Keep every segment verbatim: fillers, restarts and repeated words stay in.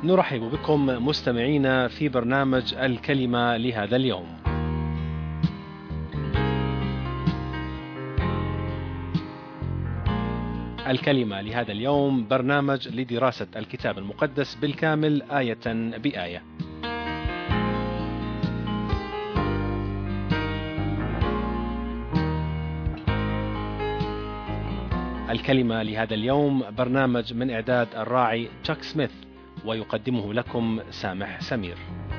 نرحب بكم مستمعينا في برنامج الكلمة لهذا اليوم. الكلمة لهذا اليوم برنامج لدراسة الكتاب المقدس بالكامل آية بآية. الكلمة لهذا اليوم برنامج من إعداد الراعي تشاك سميث، ويقدمه لكم سامح سمير.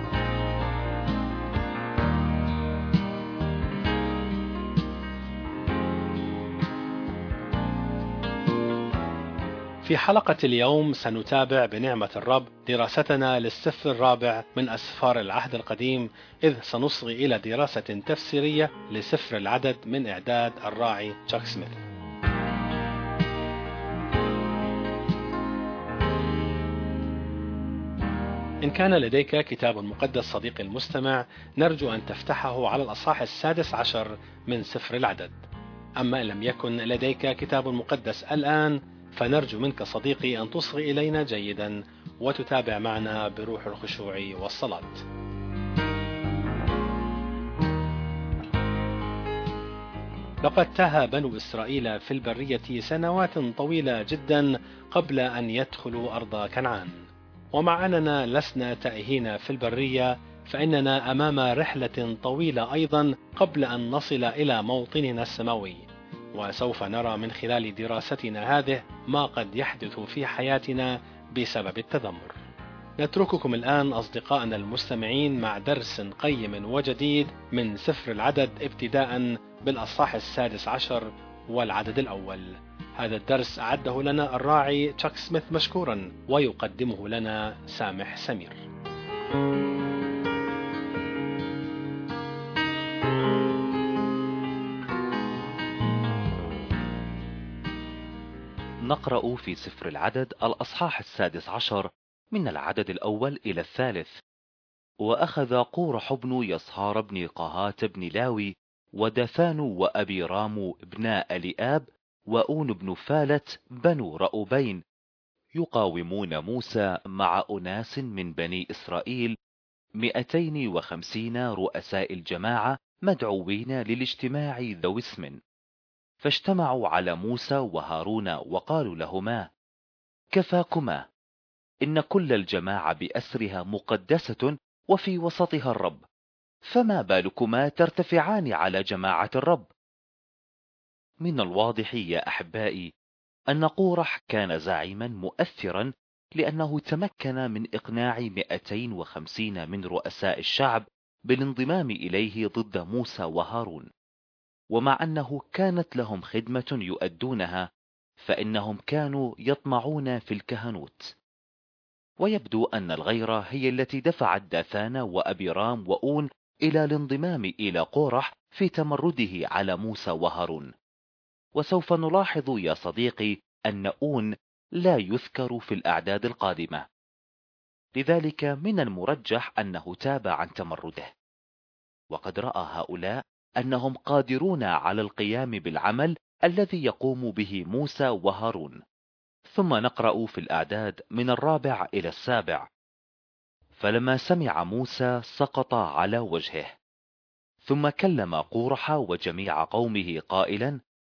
في حلقة اليوم سنتابع بنعمة الرب دراستنا للسفر الرابع من أسفار العهد القديم، إذ سنصغي إلى دراسة تفسيرية لسفر العدد من إعداد الراعي تشاك سميث. إن كان لديك كتاب مقدس صديقي المستمع، نرجو أن تفتحه على الأصحاح السادس عشر من سفر العدد. أما إن لم يكن لديك كتاب مقدس الآن، فنرجو منك صديقي أن تصغي إلينا جيدا وتتابع معنا بروح الخشوع والصلاة. لقد تاه بنو إسرائيل في البرية سنوات طويلة جدا قبل أن يدخلوا أرض كنعان، ومع أننا لسنا تائهين في البرية، فإننا أمام رحلة طويلة أيضا قبل أن نصل إلى موطننا السماوي، وسوف نرى من خلال دراستنا هذه ما قد يحدث في حياتنا بسبب التذمر. نترككم الآن أصدقائنا المستمعين مع درس قيم وجديد من سفر العدد، ابتداء بالأصحاح السادس عشر والعدد الأول. هذا الدرس أعده لنا الراعي تشاك سميث مشكورا، ويقدمه لنا سامح سمير. نقرأ في سفر العدد الأصحاح السادس عشر من العدد الأول إلى الثالث. وأخذ قورح بن يصهار بن قهات بن لاوي ودثان وأبيرام ابناء لآب وأون بن فالت بنو رأوبين يقاومون موسى مع أناس من بني إسرائيل مئتين وخمسين رؤساء الجماعة مدعوين للاجتماع ذوي اسم. فاجتمعوا على موسى وهارون وقالوا لهما: كفاكما، إن كل الجماعة بأسرها مقدسة وفي وسطها الرب، فما بالكما ترتفعان على جماعة الرب؟ من الواضح يا أحبائي أن قورح كان زعيما مؤثرا، لأنه تمكن من إقناع مئتين وخمسين من رؤساء الشعب بالانضمام إليه ضد موسى وهارون. ومع أنه كانت لهم خدمة يؤدونها، فإنهم كانوا يطمعون في الكهنوت. ويبدو أن الغيرة هي التي دفعت داثان وأبيرام وأون إلى الانضمام إلى قورح في تمرده على موسى وهارون. وسوف نلاحظ يا صديقي أن أون لا يذكر في الأعداد القادمة، لذلك من المرجح أنه تاب عن تمرده. وقد رأى هؤلاء أنهم قادرون على القيام بالعمل الذي يقوم به موسى وهارون. ثم نقرأ في الأعداد من الرابع إلى السابع. فلما سمع موسى سقط على وجهه، ثم كلم قورح وجميع قومه قائلا: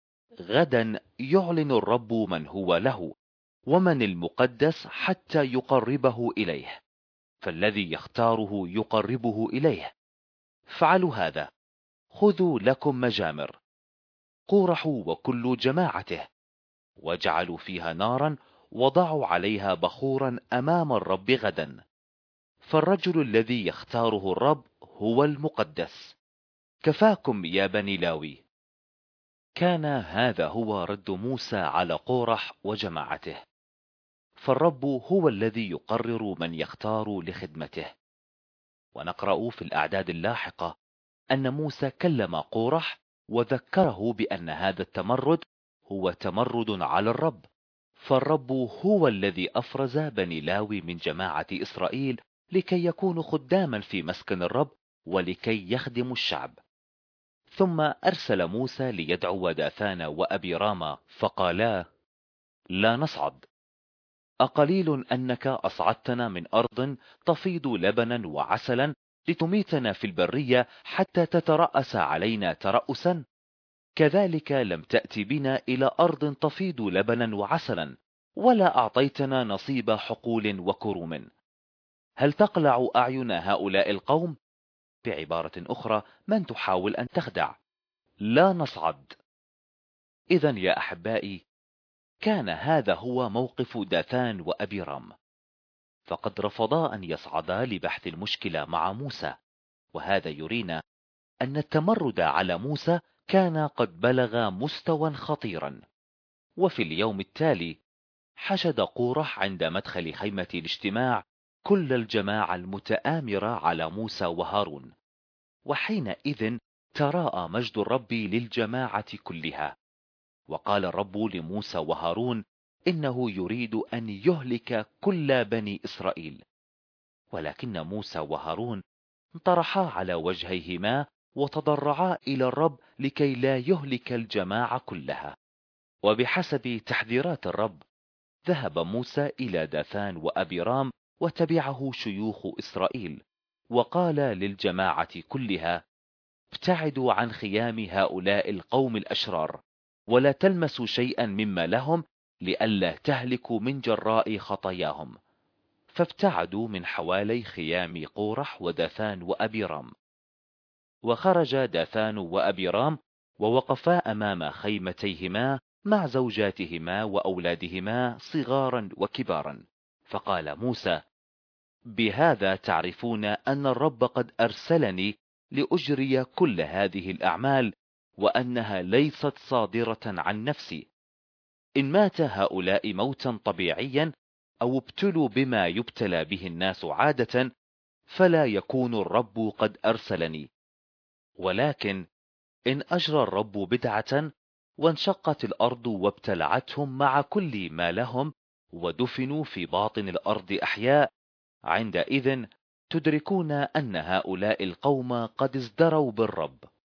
غدا يعلن الرب من هو له ومن المقدس حتى يقربه إليه، فالذي يختاره يقربه إليه. فعلوا هذا، خذوا لكم مجامر، قورح وكل جماعته، وجعلوا فيها نارا وضعوا عليها بخورا أمام الرب غدا، فالرجل الذي يختاره الرب هو المقدس. كفاكم يا بني لاوي. كان هذا هو رد موسى على قورح وجماعته، فالرب هو الذي يقرر من يختار لخدمته. ونقرأ في الأعداد اللاحقة أن موسى كلم قورح وذكره بأن هذا التمرد هو تمرد على الرب، فالرب هو الذي أفرز بني لاوي من جماعة إسرائيل لكي يكونوا خداما في مسكن الرب ولكي يخدموا الشعب. ثم أرسل موسى ليدعو داثان وأبيرام، فقالا: لا نصعد، أقليل أنك أصعدتنا من أرض تفيض لبنا وعسلا لتميتنا في البرية حتى تترأس علينا ترأسا؟ كذلك لم تأت بنا إلى أرض تفيض لبنا وعسلا ولا أعطيتنا نصيب حقول وكروم. هل تقلع أعين هؤلاء القوم؟ بعبارة أخرى، من تحاول أن تخدع؟ لا نصعد. إذن يا أحبائي، كان هذا هو موقف داثان وأبيرام، فقد رفضا أن يصعدا لبحث المشكلة مع موسى، وهذا يرينا أن التمرد على موسى كان قد بلغ مستوى خطيرا. وفي اليوم التالي حشد قورح عند مدخل خيمة الاجتماع كل الجماعة المتآمرة على موسى وهارون، وحينئذ تراءى مجد الرب للجماعة كلها، وقال الرب لموسى وهارون إنه يريد أن يهلك كل بني إسرائيل. ولكن موسى وهارون انطرحا على وجهيهما وتضرعا إلى الرب لكي لا يهلك الجماعة كلها. وبحسب تحذيرات الرب ذهب موسى إلى داثان وأبيرام وتبعه شيوخ إسرائيل، وقال للجماعة كلها: ابتعدوا عن خيام هؤلاء القوم الأشرار، ولا تلمسوا شيئا مما لهم، لئلا تهلكوا من جراء خطاياهم. فابتعدوا من حوالي خيام قورح وداثان وأبيرام. وخرج داثان وأبيرام ووقفا أمام خيمتيهما مع زوجاتهما وأولادهما صغارا وكبارا. فقال موسى: بهذا تعرفون أن الرب قد أرسلني لأجري كل هذه الأعمال، وأنها ليست صادرة عن نفسي. إن مات هؤلاء موتا طبيعيا أو ابتلوا بما يبتلى به الناس عادة، فلا يكون الرب قد أرسلني. ولكن إن أجرى الرب بدعة وانشقت الأرض وابتلعتهم مع كل ما لهم ودفنوا في باطن الأرض أحياء، عندئذ تدركون أن هؤلاء القوم قد ازدروا بالرب.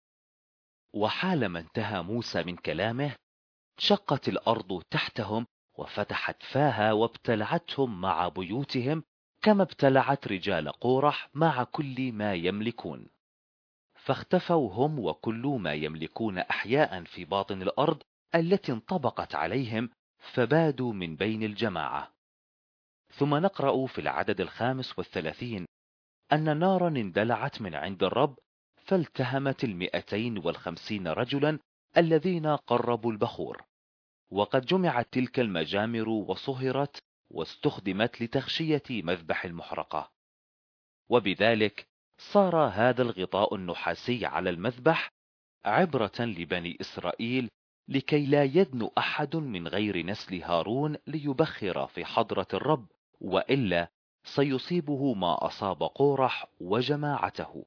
وحالما انتهى موسى من كلامه شقت الأرض تحتهم وفتحت فاها وابتلعتهم مع بيوتهم، كما ابتلعت رجال قورح مع كل ما يملكون. فاختفوا هم وكل ما يملكون أحياء في باطن الأرض التي انطبقت عليهم، فبادوا من بين الجماعة. ثم نقرأ في العدد الخامس والثلاثين أن نارا اندلعت من عند الرب فالتهمت المئتين والخمسين رجلا الذين قربوا البخور. وقد جمعت تلك المجامر وصهرت واستخدمت لتغشية مذبح المحرقة، وبذلك صار هذا الغطاء النحاسي على المذبح عبرة لبني إسرائيل لكي لا يدنو أحد من غير نسل هارون ليبخر في حضرة الرب، وإلا سيصيبه ما أصاب قورح وجماعته.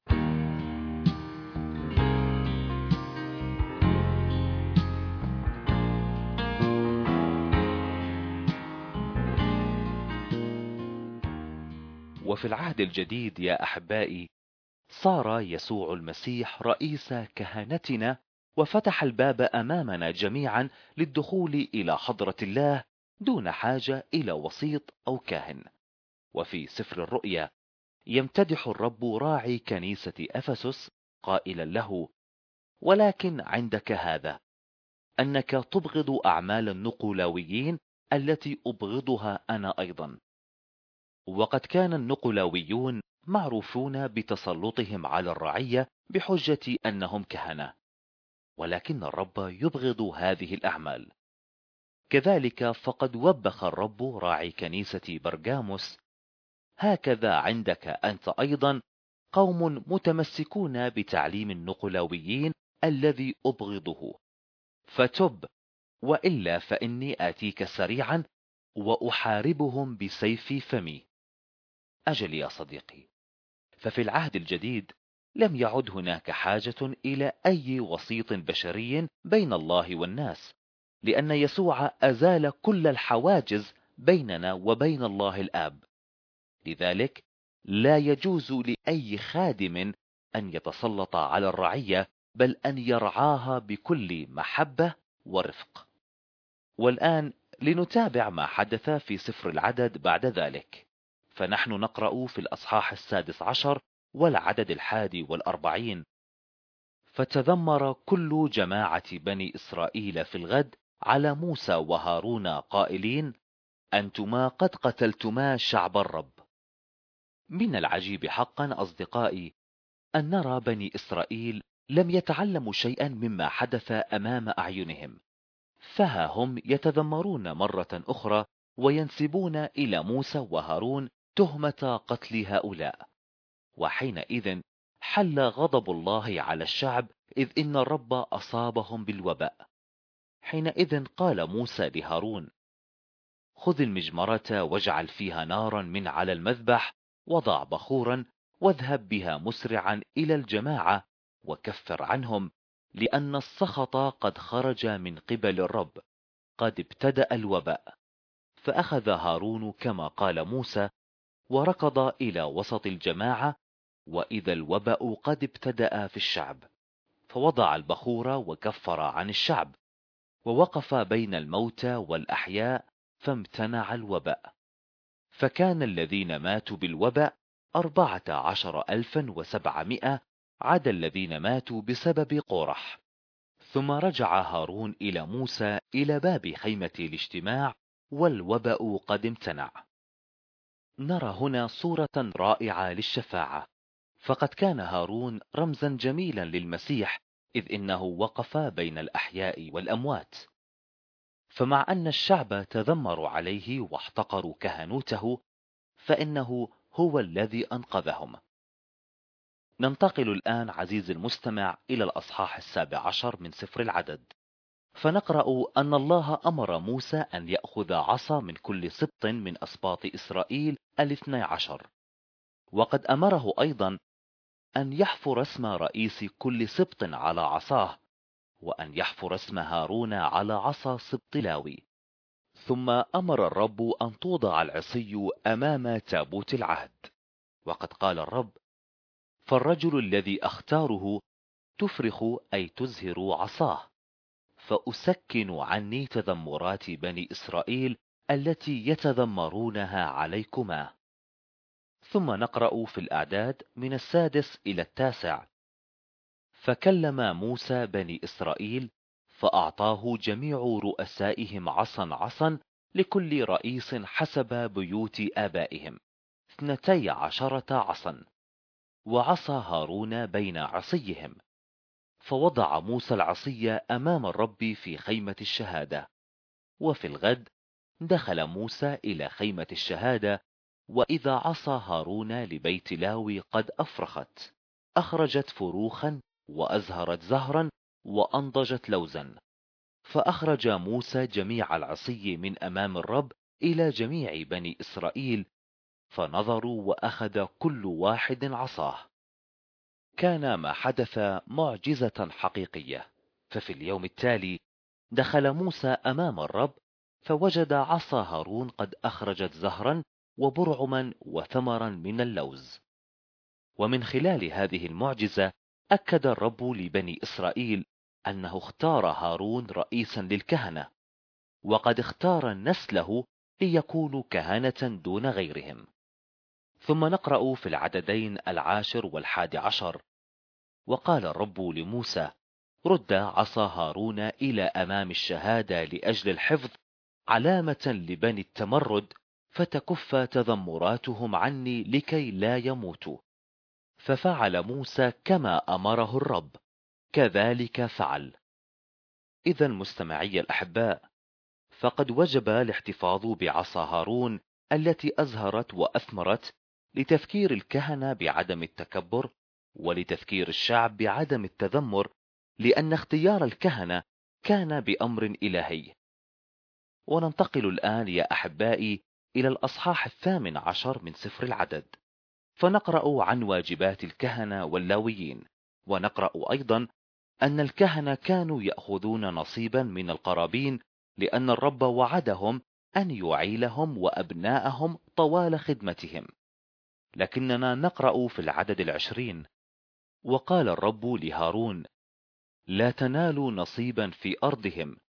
وفي العهد الجديد يا أحبائي صار يسوع المسيح رئيس كهنتنا، وفتح الباب أمامنا جميعا للدخول إلى حضرة الله دون حاجة إلى وسيط أو كاهن. وفي سفر الرؤيا يمتدح الرب راعي كنيسة أفسس قائلا له: ولكن عندك هذا، أنك تبغض أعمال النقلاويين التي أبغضها أنا أيضا. وقد كان النقلاويون معروفون بتسلطهم على الرعية بحجة أنهم كهنة، ولكن الرب يبغض هذه الأعمال. كذلك فقد وبخ الرب راعي كنيسة برغاموس: هكذا عندك أنت أيضا قوم متمسكون بتعليم النقلاويين الذي أبغضه، فتب، وإلا فإني آتيك سريعا وأحاربهم بسيف فمي. أجل يا صديقي، ففي العهد الجديد لم يعد هناك حاجة إلى أي وسيط بشري بين الله والناس، لأن يسوع أزال كل الحواجز بيننا وبين الله الآب. لذلك لا يجوز لأي خادم أن يتسلط على الرعية، بل أن يرعاها بكل محبة ورفق. والآن لنتابع ما حدث في سفر العدد بعد ذلك، فنحن نقرأ في الأصحاح السادس عشر والعدد الحادي والأربعين: فتذمر كل جماعة بني إسرائيل في الغد على موسى وهارون قائلين: أنتما قد قتلتما شعب الرب. من العجيب حقا أصدقائي أن نرى بني إسرائيل لم يتعلموا شيئا مما حدث أمام أعينهم، فها هم يتذمرون مرة أخرى وينسبون إلى موسى وهارون تهمة قتل هؤلاء. وحينئذ حل غضب الله على الشعب، إذ إن الرب أصابهم بالوباء. حينئذ قال موسى لهارون: خذ المجمرة واجعل فيها نارا من على المذبح، وضع بخورا، واذهب بها مسرعا إلى الجماعة وكفر عنهم، لأن السخط قد خرج من قبل الرب، قد ابتدأ الوباء. فأخذ هارون كما قال موسى، وركض إلى وسط الجماعة، وإذا الوباء قد ابتدأ في الشعب، فوضع البخور وكفر عن الشعب، ووقف بين الموتى والأحياء، فامتنع الوباء. فكان الذين ماتوا بالوباء أربعة عشر ألفا وسبعمائة، عدا الذين ماتوا بسبب قرح. ثم رجع هارون إلى موسى إلى باب خيمة الاجتماع، والوباء قد امتنع. نرى هنا صورة رائعة للشفاعة، فقد كان هارون رمزا جميلا للمسيح، إذ إنه وقف بين الأحياء والأموات. فمع أن الشعب تذمروا عليه واحتقروا كهنوته، فإنه هو الذي أنقذهم. ننتقل الآن عزيزي المستمع إلى الأصحاح السابع عشر من سفر العدد، فنقرأ أن الله أمر موسى أن يأخذ عصا من كل سبط من أسباط إسرائيل الاثني عشر، وقد أمره أيضا أن يحفر اسم رئيس كل سبط على عصاه، وأن يحفر اسم هارون على عصا سبط لاوي. ثم أمر الرب أن توضع العصي أمام تابوت العهد، وقد قال الرب: فالرجل الذي أختاره تفرخ أي تزهر عصاه، فأسكن عني تذمرات بني إسرائيل التي يتذمرونها عليكما. ثم نقرأ في الأعداد من السادس إلى التاسع: فكلم موسى بني إسرائيل، فأعطاه جميع رؤسائهم عصا عصا لكل رئيس حسب بيوت آبائهم، اثنتي عشرة عصا، وعصى هارون بين عصيهم. فوضع موسى العصي أمام الرب في خيمة الشهادة. وفي الغد دخل موسى إلى خيمة الشهادة، وإذا عصا هارون لبيت لاوي قد أفرخت، أخرجت فروخا وأزهرت زهرا وأنضجت لوزا. فأخرج موسى جميع العصي من أمام الرب إلى جميع بني إسرائيل، فنظروا وأخذ كل واحد عصاه. كان ما حدث معجزة حقيقية. ففي اليوم التالي دخل موسى أمام الرب، فوجد عصا هارون قد أخرجت زهرا وبرعما وثمرا من اللوز. ومن خلال هذه المعجزة أكد الرب لبني إسرائيل أنه اختار هارون رئيسا للكهنة، وقد اختار نسله ليكونوا كهنة دون غيرهم. ثم نقرأ في العددين العاشر والحادي عشر: وقال الرب لموسى: رد عصا هارون إلى أمام الشهادة لأجل الحفظ، علامة لبني التمرد، فتكف تذمراتهم عني لكي لا يموتوا. ففعل موسى كما أمره الرب، كذلك فعل. إذا مستمعي الأحباء، فقد وجب الاحتفاظ بعصا هارون التي أزهرت وأثمرت، لتذكير الكهنة بعدم التكبر، ولتذكير الشعب بعدم التذمر، لأن اختيار الكهنة كان بأمر إلهي. وننتقل الآن يا أحبائي إلى الأصحاح الثامن عشر من سفر العدد، فنقرأ عن واجبات الكهنة واللاويين، ونقرأ أيضا أن الكهنة كانوا يأخذون نصيبا من القرابين، لأن الرب وعدهم أن يعيلهم وأبناءهم طوال خدمتهم. لكننا نقرأ في العدد العشرين: وقال الرب لهارون: لا تنالوا نصيبا في أرضهم،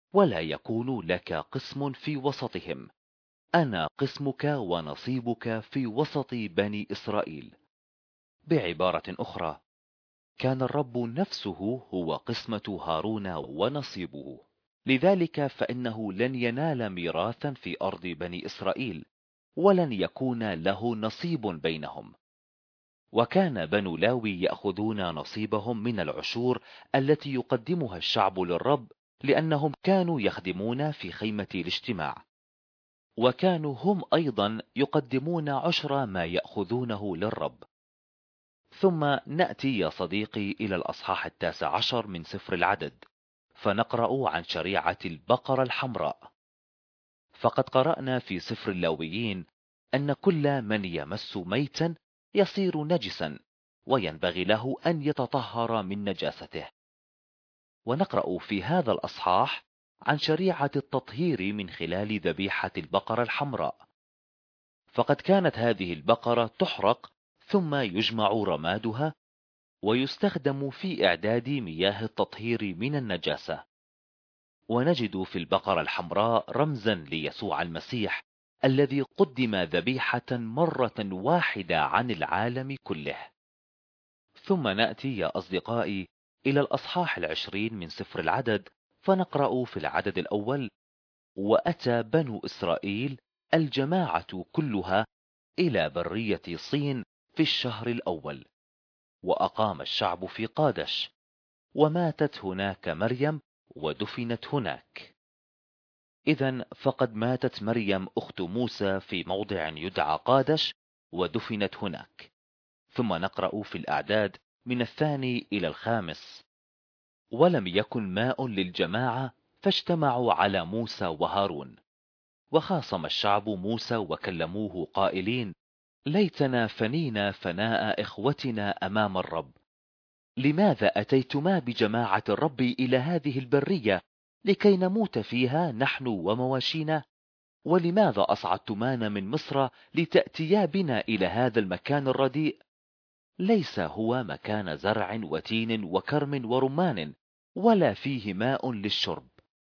ولا يكون لك قسم في وسطهم، أنا قسمك ونصيبك في وسط بني إسرائيل. بعبارة أخرى، كان الرب نفسه هو قسمة هارون ونصيبه، لذلك فإنه لن ينال ميراثا في أرض بني إسرائيل، ولن يكون له نصيب بينهم. وكان بنو لاوي يأخذون نصيبهم من العشور التي يقدمها الشعب للرب، لأنهم كانوا يخدمون في خيمة الاجتماع، وكانوا هم أيضا يقدمون عشر ما يأخذونه للرب. ثم نأتي يا صديقي إلى الأصحاح التاسع عشر من سفر العدد، فنقرأ عن شريعة البقرة الحمراء. فقد قرأنا في سفر اللاويين أن كل من يمس ميتا يصير نجسا، وينبغي له أن يتطهر من نجاسته. ونقرأ في هذا الأصحاح عن شريعة التطهير من خلال ذبيحة البقرة الحمراء. فقد كانت هذه البقرة تحرق ثم يجمع رمادها ويستخدم في إعداد مياه التطهير من النجاسة. ونجد في البقرة الحمراء رمزا ليسوع المسيح الذي قدم ذبيحة مرة واحدة عن العالم كله. ثم نأتي يا أصدقائي إلى الأصحاح العشرين من سفر العدد، فنقرأ في العدد الأول: وأتى بنو إسرائيل الجماعة كلها إلى برية صين في الشهر الأول، وأقام الشعب في قادش، وماتت هناك مريم ودفنت هناك. إذن فقد ماتت مريم أخت موسى في موضع يدعى قادش ودفنت هناك. ثم نقرأ في الأعداد من الثاني إلى الخامس: ولم يكن ماء للجماعة فاجتمعوا على موسى وهارون، وخاصم الشعب موسى وكلموه قائلين: ليتنا فنينا فناء إخوتنا أمام الرب. لماذا أتيتما بجماعة الرب إلى هذه البرية لكي نموت فيها نحن ومواشينا؟ ولماذا أصعدتمانا من مصر لتأتيا بنا إلى هذا المكان الرديء؟ ليس هو مكان زرع وتين وكرم ورمان، ولا فيه ماء للشرب.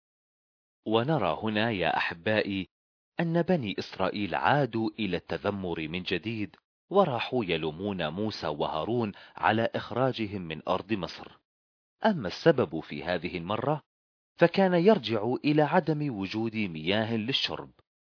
ونرى هنا يا أحبائي أن بني إسرائيل عادوا إلى التذمر من جديد، وراحوا يلومون موسى وهارون على إخراجهم من أرض مصر. أما السبب في هذه المرة فكان يرجع إلى عدم وجود مياه للشرب.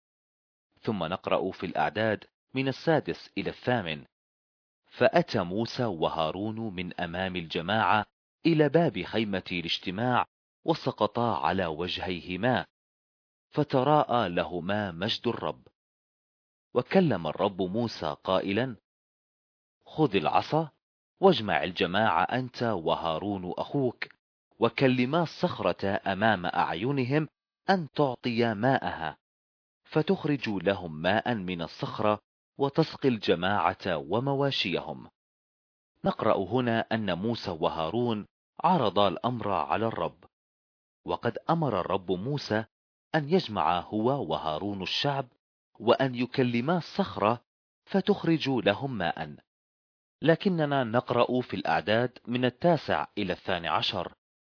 ثم نقرأ في الأعداد من السادس إلى الثامن: فأتى موسى وهارون من أمام الجماعة إلى باب خيمة الاجتماع، وسقطا على وجهيهما، فتراءى لهما مجد الرب. وكلم الرب موسى قائلا: خذ العصا واجمع الجماعة أنت وهارون أخوك، وكلما الصخرة أمام أعينهم أن تعطي ماءها، فتخرج لهم ماء من الصخرة وتسقي الجماعة ومواشيهم. نقرأ هنا أن موسى وهارون عرضا الأمر على الرب، وقد أمر الرب موسى أن يجمع هو وهارون الشعب، وأن يكلما الصخرة فتخرج لهم ماء. لكننا نقرأ في الأعداد من التاسع إلى الثاني عشر: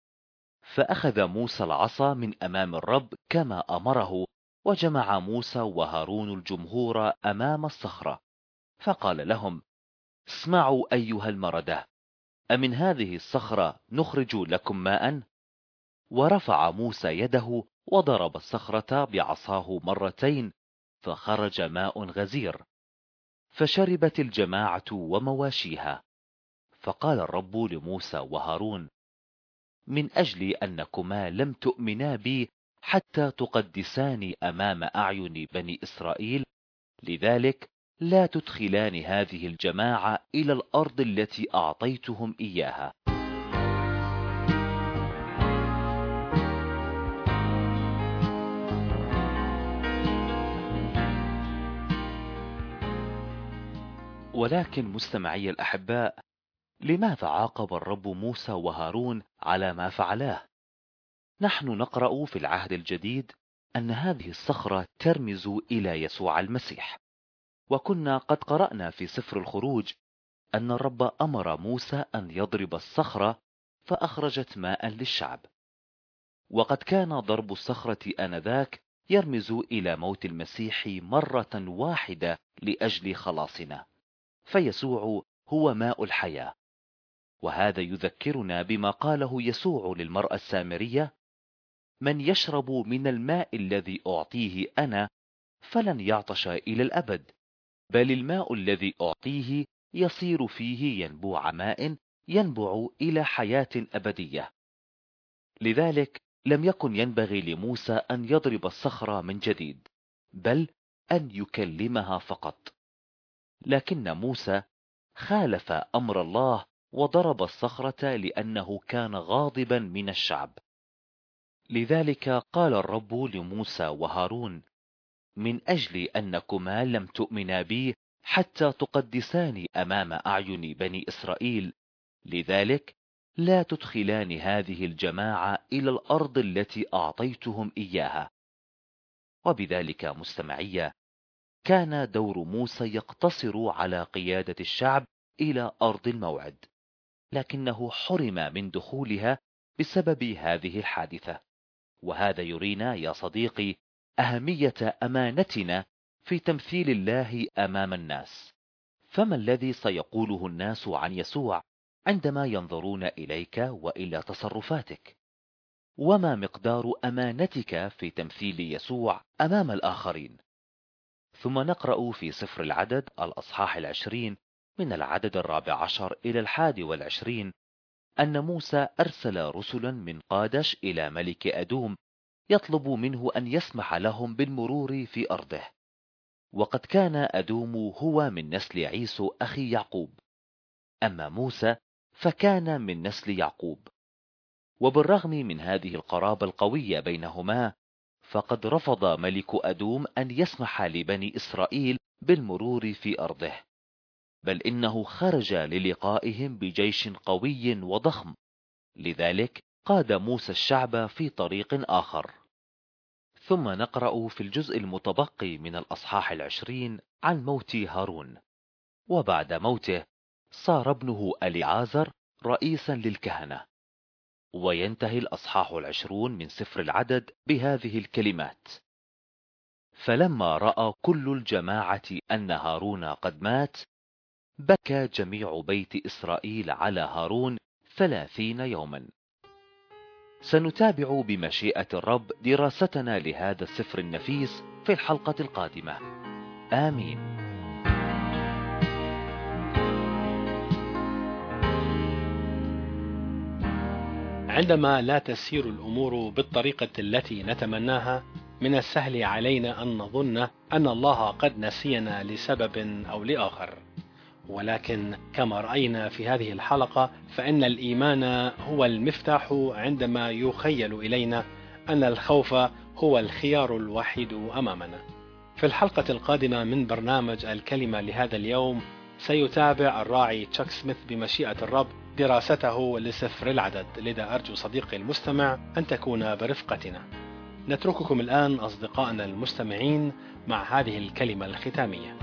فأخذ موسى العصا من أمام الرب كما أمره، وجمع موسى وهارون الجمهور أمام الصخرة، فقال لهم: اسمعوا أيها المردة، أمن هذه الصخرة نخرج لكم ماء؟ ورفع موسى يده وضرب الصخرة بعصاه مرتين، فخرج ماء غزير، فشربت الجماعة ومواشيها. فقال الرب لموسى وهارون: من أجل أنكما لم تؤمنا بي حتى تقدساني أمام أعين بني إسرائيل، لذلك لا تدخلان هذه الجماعة إلى الأرض التي أعطيتهم إياها. ولكن مستمعي الأحباء، لماذا عاقب الرب موسى وهارون على ما فعلاه؟ نحن نقرأ في العهد الجديد أن هذه الصخرة ترمز إلى يسوع المسيح، وكنا قد قرأنا في سفر الخروج أن الرب أمر موسى أن يضرب الصخرة فأخرجت ماء للشعب. وقد كان ضرب الصخرة آنذاك يرمز إلى موت المسيح مرة واحدة لأجل خلاصنا، فيسوع هو ماء الحياة. وهذا يذكرنا بما قاله يسوع للمرأة السامرية: من يشرب من الماء الذي أعطيه أنا فلن يعطش إلى الأبد، بل الماء الذي أعطيه يصير فيه ينبوع ماء ينبع إلى حياة أبدية. لذلك لم يكن ينبغي لموسى أن يضرب الصخرة من جديد، بل أن يكلمها فقط. لكن موسى خالف أمر الله وضرب الصخرة لأنه كان غاضبا من الشعب. لذلك قال الرب لموسى وهارون: من أجل أنكما لم تؤمنا بي حتى تقدساني أمام أعين بني إسرائيل، لذلك لا تدخلان هذه الجماعة إلى الأرض التي أعطيتهم إياها. وبذلك مستمعية، كان دور موسى يقتصر على قيادة الشعب إلى أرض الموعد، لكنه حرم من دخولها بسبب هذه الحادثة. وهذا يرينا يا صديقي أهمية أمانتنا في تمثيل الله أمام الناس. فما الذي سيقوله الناس عن يسوع عندما ينظرون إليك وإلى تصرفاتك؟ وما مقدار أمانتك في تمثيل يسوع أمام الآخرين؟ ثم نقرأ في سفر العدد الأصحاح العشرين من العدد الرابع عشر إلى الحادي والعشرين أن موسى أرسل رسلا من قادش إلى ملك أدوم يطلب منه أن يسمح لهم بالمرور في أرضه. وقد كان أدوم هو من نسل عيسو أخي يعقوب، أما موسى فكان من نسل يعقوب. وبالرغم من هذه القرابة القوية بينهما، فقد رفض ملك أدوم أن يسمح لبني إسرائيل بالمرور في أرضه، بل إنه خرج للقائهم بجيش قوي وضخم. لذلك قاد موسى الشعب في طريق آخر. ثم نقرأ في الجزء المتبقي من الأصحاح العشرين عن موت هارون. وبعد موته صار ابنه أليعازر رئيسا للكهنة. وينتهي الأصحاح العشرون من سفر العدد بهذه الكلمات: فلما رأى كل الجماعة أن هارون قد مات، بكى جميع بيت إسرائيل على هارون ثلاثين يوما. سنتابع بمشيئة الرب دراستنا لهذا السفر النفيس في الحلقة القادمة. آمين. عندما لا تسير الأمور بالطريقة التي نتمناها، من السهل علينا أن نظن أن الله قد نسينا لسبب أو لآخر. ولكن كما رأينا في هذه الحلقة، فإن الإيمان هو المفتاح عندما يخيل إلينا أن الخوف هو الخيار الوحيد أمامنا. في الحلقة القادمة من برنامج الكلمة لهذا اليوم، سيتابع الراعي تشاك سميث بمشيئة الرب دراسته لسفر العدد. لذا أرجو صديقي المستمع أن تكون برفقتنا. نترككم الآن أصدقائنا المستمعين مع هذه الكلمة الختامية.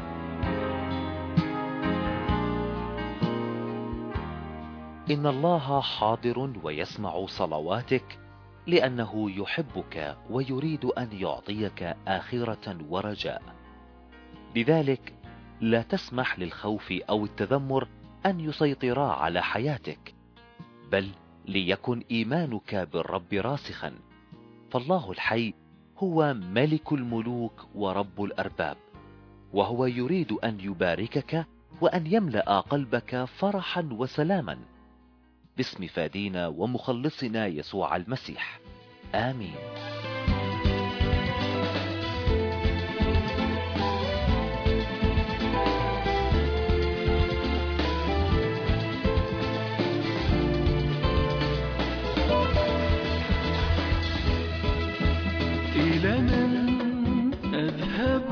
إن الله حاضر ويسمع صلواتك، لأنه يحبك ويريد أن يعطيك آخرة ورجاء. لذلك لا تسمح للخوف أو التذمر أن يسيطرا على حياتك، بل ليكن إيمانك بالرب راسخا، فالله الحي هو ملك الملوك ورب الأرباب، وهو يريد أن يباركك وأن يملأ قلبك فرحا وسلاما، باسم فادينا ومخلصنا يسوع المسيح. آمين. إلى من أذهب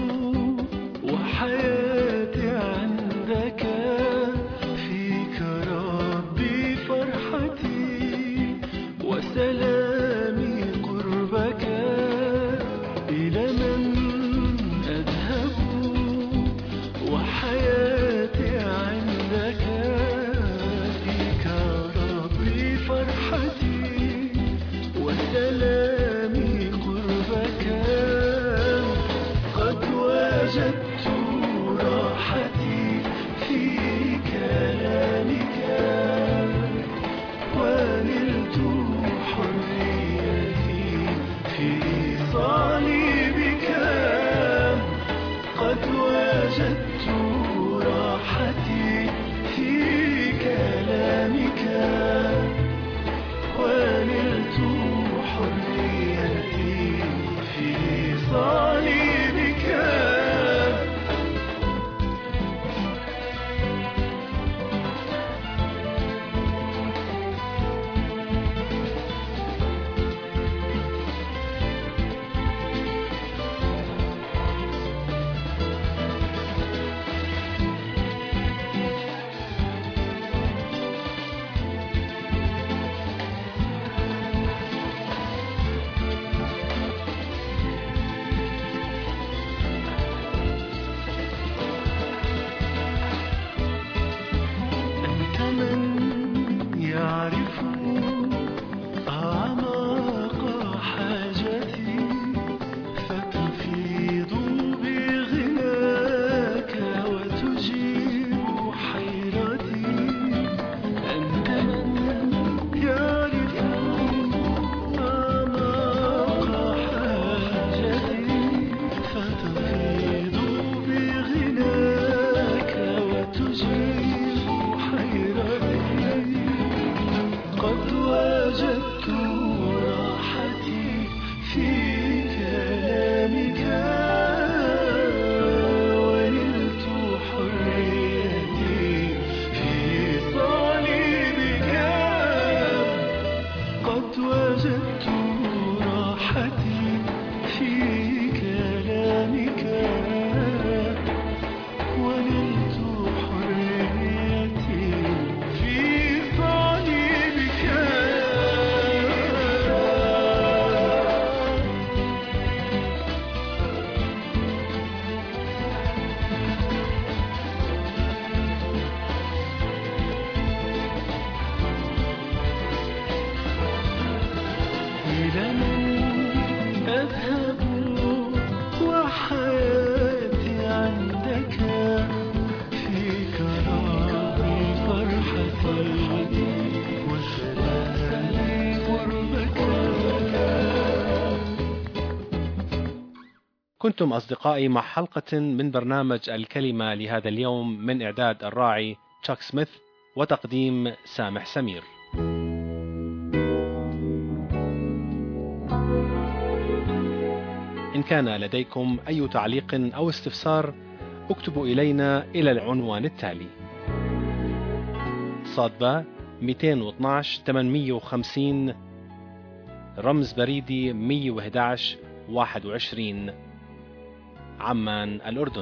وحياتي عندك، فيك ربي فرحتي وسلامي قربي. كنتم أصدقائي مع حلقة من برنامج الكلمة لهذا اليوم من إعداد الراعي تشاك سميث وتقديم سامح سمير. إن كان لديكم أي تعليق أو استفسار اكتبوا إلينا إلى العنوان التالي: صادبة مئتين واثناشر ثمانمئة وخمسين، رمز بريدي مئة وأحد عشر واحد وعشرين، عمان الأردن.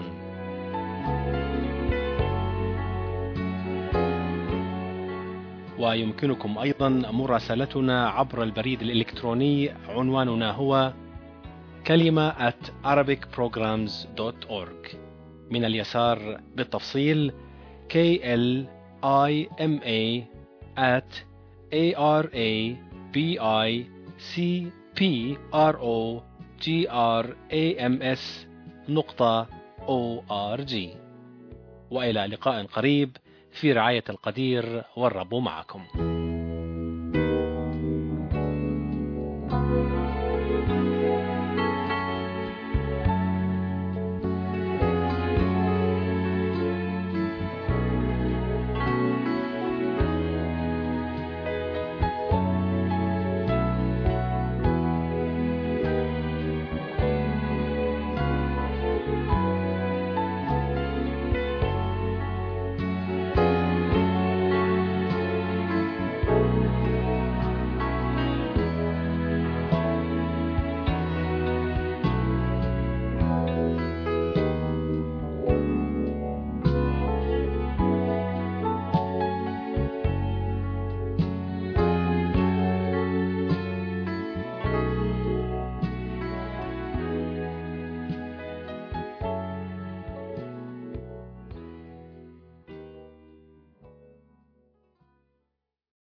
ويمكنكم أيضا مراسلتنا عبر البريد الإلكتروني، عنواننا هو كلمة at arabic programs dot org. من اليسار بالتفصيل K L I M A at A R A B I C P R O G R A M S نقطة O R G. وإلى لقاء قريب في رعاية القدير، والرب معكم.